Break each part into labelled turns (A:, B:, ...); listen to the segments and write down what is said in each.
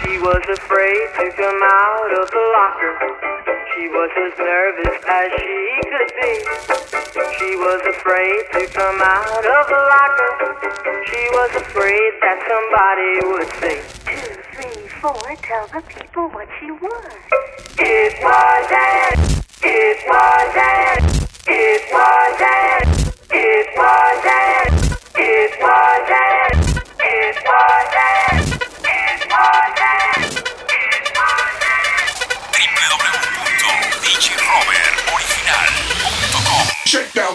A: She was afraid to come out of the locker. She was as nervous as she could be. She was afraid to come out of the locker. She was afraid that somebody would say,
B: 2, 3, 4, tell the people what she was.
A: It was an, it was an, it was an, it was an, it was an, it was an, it was an, it was an.
C: www.djroveroriginal.com.
D: Shakedown.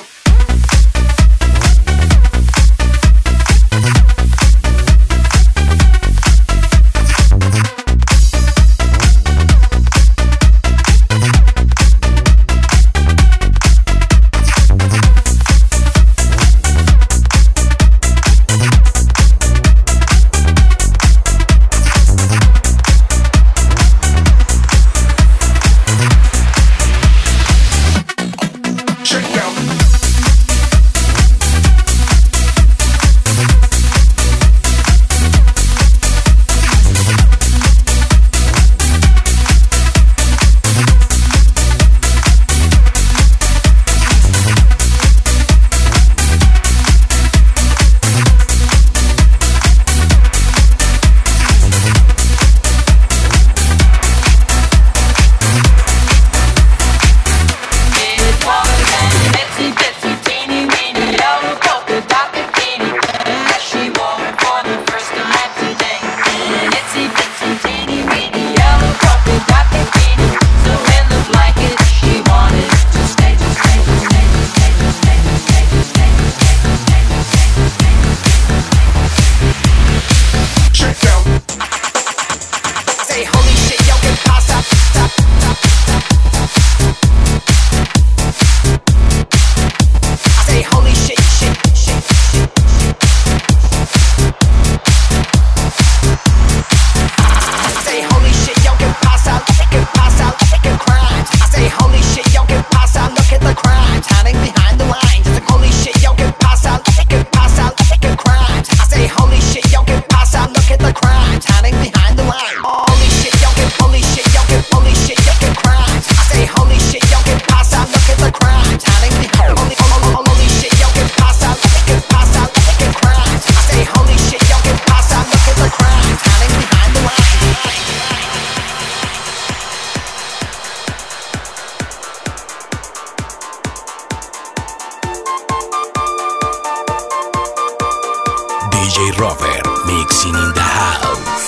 C: DJ Rover mixing in the house.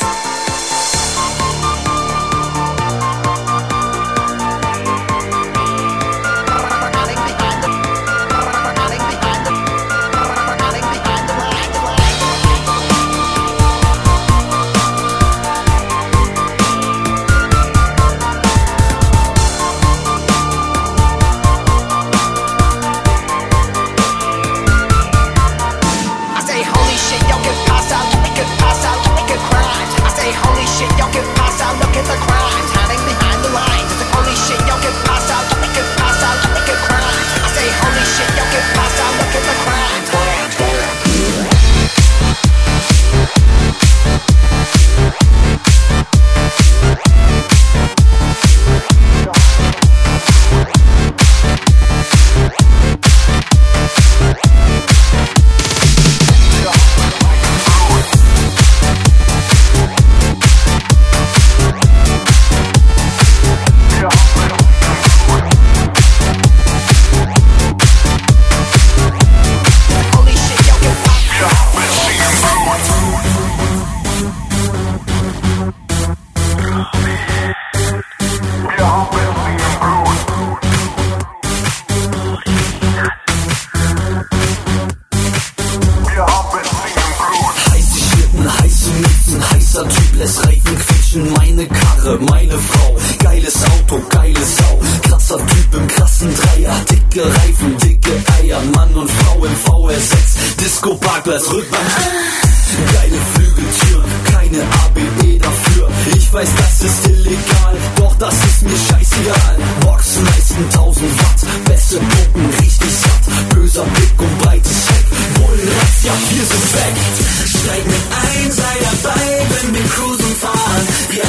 E: Meine Karre, meine Frau, geiles Auto, geile Sau, krasser Typ im krassen Dreier, dicke Reifen, dicke Eier, Mann und Frau im VR6, Disco-Parkplatz, Rückbank, geile Flügeltüren, keine ABE dafür, ich weiß, das ist illegal, doch das ist mir scheißegal, Boxen leisten 1000 Watt, beste Puppen, richtig satt, böser Blick und breites Heck, Bullenratz, ja, wir sind weg, steig mit ein, sei dabei, wenn wir cruisen fahren, wir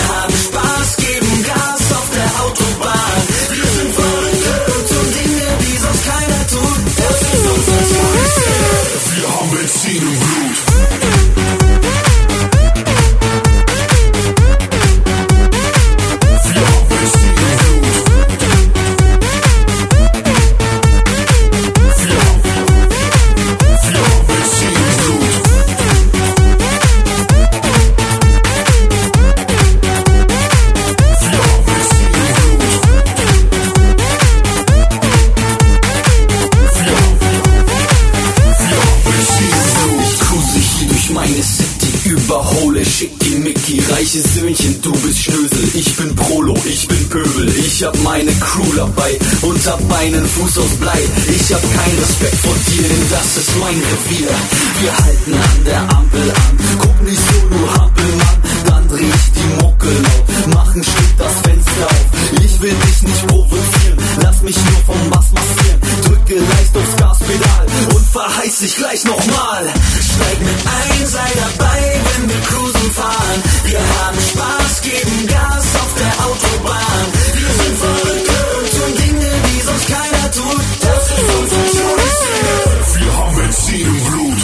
E: Mickey, reiche Söhnchen, du bist Schnösel. Ich bin Prolo, ich bin Pöbel. Ich hab meine Crew dabei und hab einen Fuß aus Blei. Ich hab keinen Respekt vor dir, denn das ist mein Revier. Wir halten an der Ampel an, guck nicht so, du Hampelmann. Dann dreh ich die Mucke laut, mach ein Stück das Fenster auf. Ich will dich nicht provozieren, lass mich nur vom Bass massieren. Drücke leicht aufs Gaspedal und verheiß dich gleich nochmal. Steig mit ein, sei dabei, wenn wir cruisen fahren. Wir haben Spaß, geben Gas auf der Autobahn. Wir sind verrückt und tun Dinge, die sonst keiner tut. Das ist unser Todesziel.
D: Wir haben Benzin im Blut.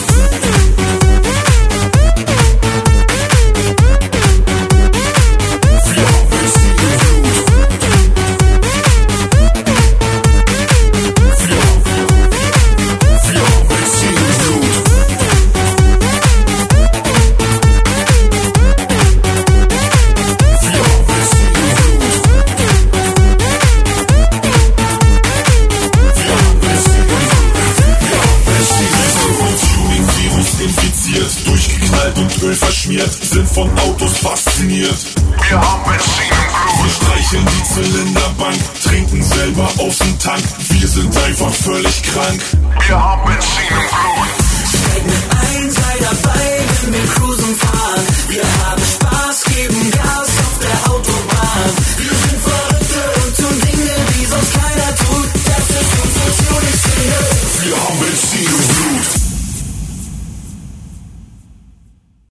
D: Durchgeknallt und Öl verschmiert, sind von Autos fasziniert. Wir haben Benzin im Blut. Wir streicheln die Zylinderbank, trinken selber aus dem Tank. Wir sind einfach völlig krank. Wir haben Benzin im Blut.
E: Steig mit ein, sei dabei, wenn wir cruisen fahren.